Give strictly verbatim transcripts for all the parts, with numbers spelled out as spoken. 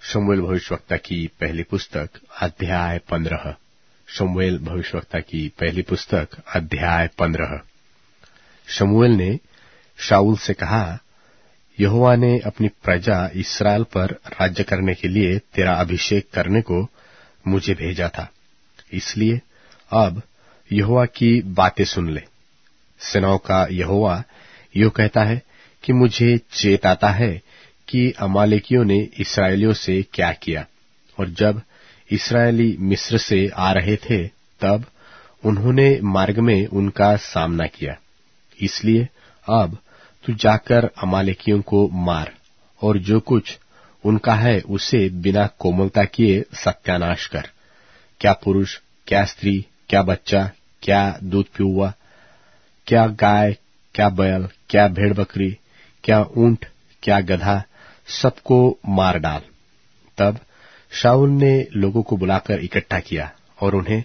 शमूएल भविष्यवक्ता की पहली पुस्तक अध्याय पंद्रह। शमूएल भविष्यवक्ता की पहली पुस्तक अध्याय पंद्रह। शमूएल ने शाऊल से कहा, यहोवा ने अपनी प्रजा इस्राएल पर राज्य करने के लिए तेरा अभिषेक करने को मुझे भेजा था, इसलिए अब यहोवा की बातें सुन ले। सेनाओं का यहोवा यो कहता है कि मुझे चेत आता है कि अमालेकियों ने इस्राएलियों से क्या किया, और जब इस्राएली मिस्र से आ रहे थे तब उन्होंने मार्ग में उनका सामना किया। इसलिए अब तू जाकर अमालेकियों को मार और जो कुछ उनका है उसे बिना कोमलता किए सत्यानाश कर। क्या पुरुष, क्या स्त्री, क्या बच्चा, क्या दूध पियुआ, क्या गाय, क्या बैल, क्या भेड़ बकरी, क्या ऊंट, क्या गधा, सबको मार डाल। तब शाऊल ने लोगों को बुलाकर इकट्ठा किया और उन्हें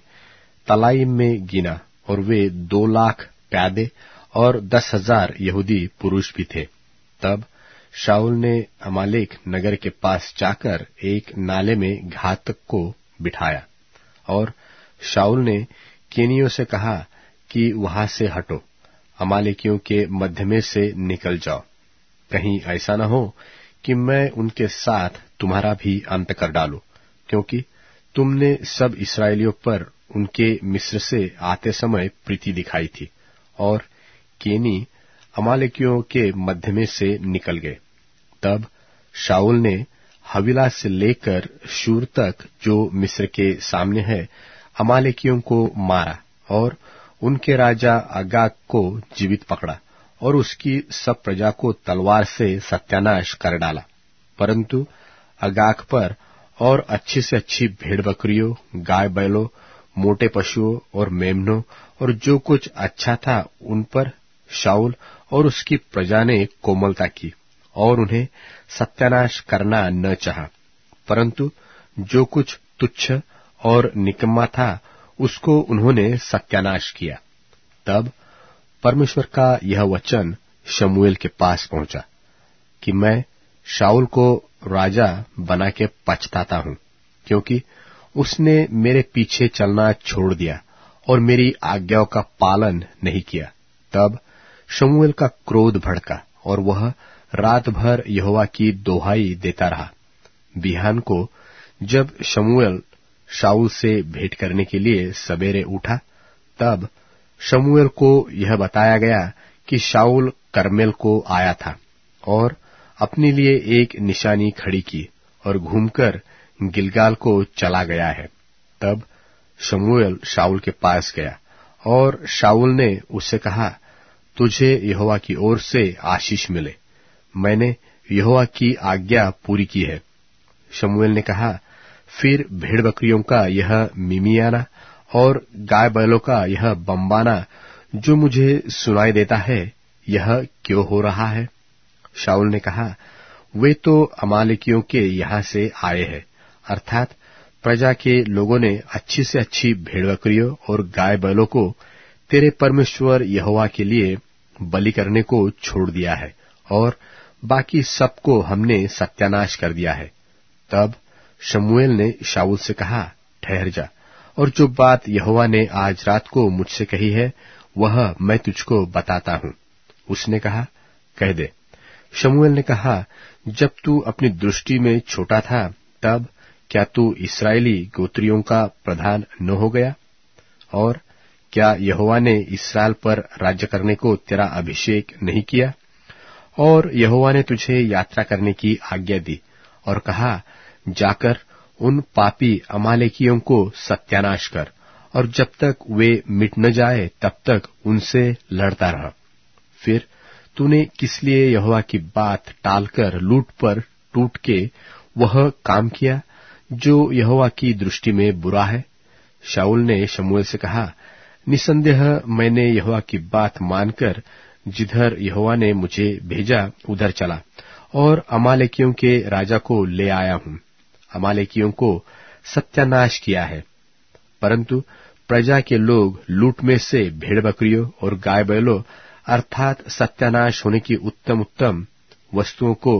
तलाईम में गिना, और वे दो लाख प्यादे और दस हजार यहूदी पुरुष भी थे। तब शाऊल ने अमालेक नगर के पास जाकर एक नाले में घातक को बिठाया, और शाऊल ने केनियों से कहा कि वहां से हटो, अमालेकियों के मध्य में से निकल जाओ, कहीं ऐसा न हो कि मैं उनके साथ तुम्हारा भी अंत कर डालूं, क्योंकि तुमने सब इस्राएलियों पर उनके मिस्र से आते समय प्रीति दिखाई थी। और केनी अमालेकियों के मध्य में से निकल गए। तब शाऊल ने हवीला से लेकर शूर तक, जो मिस्र के सामने है, अमालेकियों को मारा और उनके राजा अगाग को जीवित पकड़ा और उसकी सब प्रजा को तलवार से सत्यानाश कर डाला। परंतु अगाग पर और अच्छी से अच्छी भेड़ बकरियों, गाय बैलों, मोटे पशुओं और मेमनों और जो कुछ अच्छा था उन पर शाऊल और उसकी प्रजा ने कोमलता की और उन्हें सत्यानाश करना न चाहा, परंतु जो कुछ तुच्छ और निकम्मा था उसको उन्होंने सत्यानाश किया। तब परमेश्वर का यह वचन शमूएल के पास पहुंचा कि मैं शाऊल को राजा बना के पछताता हूं, क्योंकि उसने मेरे पीछे चलना छोड़ दिया और मेरी आज्ञाओं का पालन नहीं किया। तब शमूएल का क्रोध भड़का और वह रात भर यहोवा की दोहाई देता रहा। बिहान को जब शमूएल शाऊल से भेंट करने के लिए सवेरे उठा, तब शमूएल को यह बताया गया कि शाऊल करमेल को आया था और अपने लिए एक निशानी खड़ी की और घूमकर गिलगाल को चला गया है। तब शमूएल शाऊल के पास गया और शाऊल ने उससे कहा, तुझे यहोवा की ओर से आशीष मिले, मैंने यहोवा की आज्ञा पूरी की है। शमूएल ने कहा, फिर भेड़ बकरियों का यह मिमियाना और गाय बैलों का यह बम्बाना जो मुझे सुनाई देता है, यह क्यों हो रहा है? शाऊल ने कहा, वे तो अमालेकियों के यहां से आए हैं, अर्थात प्रजा के लोगों ने अच्छी से अच्छी भेड़ बकरियों और गाय बैलों को तेरे परमेश्वर यहोवा के लिए बलि करने को छोड़ दिया है, और बाकी सबको हमने सत्यानाश कर दिया है। तब शमूएल ने शाऊल से कहा, ठहर जा, और जो बात यहोवा ने आज रात को मुझसे कही है वह मैं तुझको बताता हूं। उसने कहा, कह दे। शमूएल ने कहा, जब तू अपनी दृष्टि में छोटा था तब क्या तू इस्राएली गोत्रियों का प्रधान न हो गया? और क्या यहोवा ने इस्राएल पर राज्य करने को तेरा अभिषेक नहीं किया? और यहोवा ने तुझे यात्रा करने की आज्ञा दी और कहा, जाकर उन पापी अमालेकियों को सत्यानाश कर, और जब तक वे मिट न जाए तब तक उनसे लड़ता रह। फिर तूने किस लिए यहोवा की बात टालकर लूट पर टूट के वह काम किया जो यहोवा की दृष्टि में बुरा है? शाऊल ने शमूएल से कहा, निसंदेह मैंने यहोवा की बात मानकर जिधर यहोवा ने मुझे भेजा उधर चला और अमालेकियों के राजा को ले आया हूं। अमालेकियों को सत्यानाश किया है, परंतु प्रजा के लोग लूट में से भेड़ बकरियों और गाय बैलों अर्थात सत्यानाश होने की उत्तम उत्तम वस्तुओं को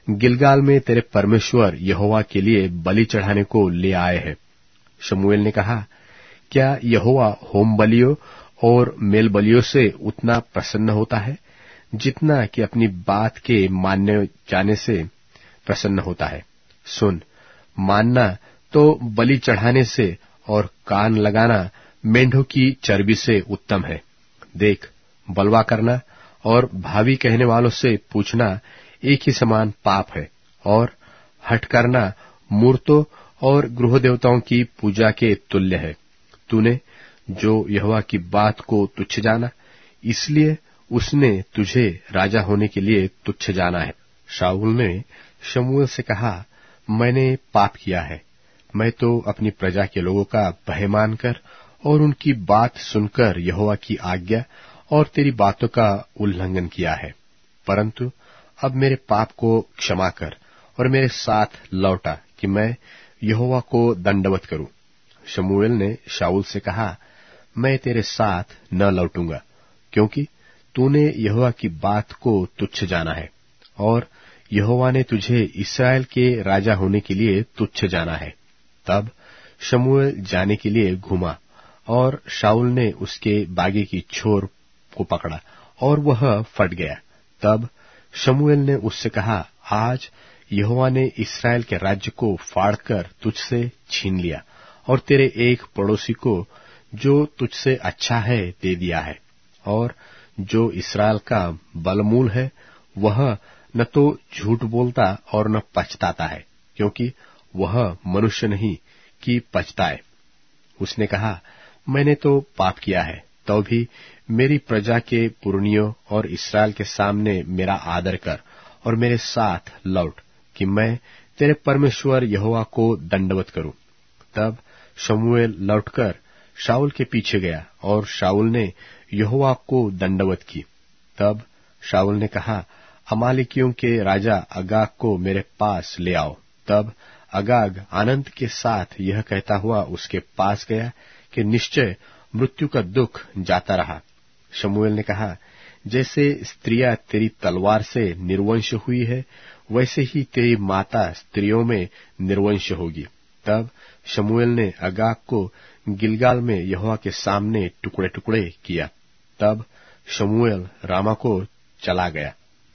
गिलगाल में तेरे परमेश्वर यहोवा के लिए बलि चढ़ाने को ले आए हैं। शमूएल ने कहा, क्या यहोवा होम बलियों और मेल बलियों से उतना प्रसन्न होता है जितना कि अपनी बात के मानने जाने से प्रसन्न होता है? सुन, मानना तो बलि चढ़ाने से और कान लगाना मेंढों की चर्बी से उत्तम है। देख, बलवा करना और भावी कहने वालों से पूछना एक ही समान पाप है, और हठ करना मूर्तों और गृह देवताओं की पूजा के तुल्य है। तूने जो यहोवा की बात को तुच्छ जाना, इसलिए उसने तुझे राजा होने के लिए तुच्छ जाना है। शाऊल ने शमूएल से कहा, मैंने पाप किया है। मैं तो अपनी प्रजा के लोगों का भय मानकर और उनकी बात सुनकर यहोवा की आज्ञा और तेरी बातों का उल्लंघन किया है। परंतु अब मेरे पाप को क्षमा कर और मेरे साथ लौटा कि मैं यहोवा को दंडवत करूं। शमूएल ने शाऊल से कहा, मैं तेरे साथ न लौटूंगा, क्योंकि तूने यहोवा की बात को तुच्छ जाना है, और यहोवा ने तुझे इस्राएल के राजा होने के लिए तुच्छ जाना है। तब शमूएल जाने के लिए घूमा, और शाऊल ने उसके बागे की छोर को पकड़ा और वह फट गया। तब शमूएल ने उससे कहा, आज यहोवा ने इस्राएल के राज्य को फाड़कर तुझसे छीन लिया और तेरे एक पड़ोसी को जो तुझसे अच्छा है दे दिया है, और जो इस्राएल का बलमूल है वह न तो झूठ बोलता और न पछताता है, क्योंकि वह मनुष्य नहीं कि पछताए। उसने कहा, मैंने तो पाप किया है, तो भी मेरी प्रजा के पुरनियों और इस्राएल के सामने मेरा आदर कर और मेरे साथ लौट कि मैं तेरे परमेश्वर यहोवा को दंडवत करूं। तब शमूएल लौटकर शाऊल के पीछे गया और शाऊल ने यहोवा को दंडवत की। तब शाऊल ने कहा, अमालेकियों के राजा अगाग को मेरे पास ले आओ। तब अगाग आनंद के साथ यह कहता हुआ उसके पास गया कि निश्चय मृत्यु का दुख जाता रहा। शमूएल ने कहा, जैसे स्त्रियां तेरी तलवार से निर्वंश हुई है, वैसे ही तेरी माता स्त्रियों में निर्वंश होगी। तब शमूएल ने अगाग को गिलगाल में यहोवा के सामने टुकड़े टुकड़े किया। तब शमूएल रामा को चला गया,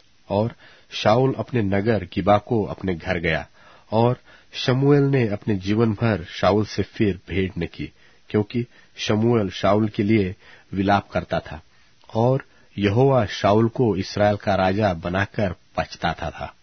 और शाऊल अपने नगर गिबा को अपने घर गया, और शमूएल ने अपने जीवन भर शाऊल से फिर भेंट न की, क्योंकि शमूएल शाऊल के लिए विलाप करता था, और यहोवा शाऊल को इस्राएल का राजा बनाकर पछताता था।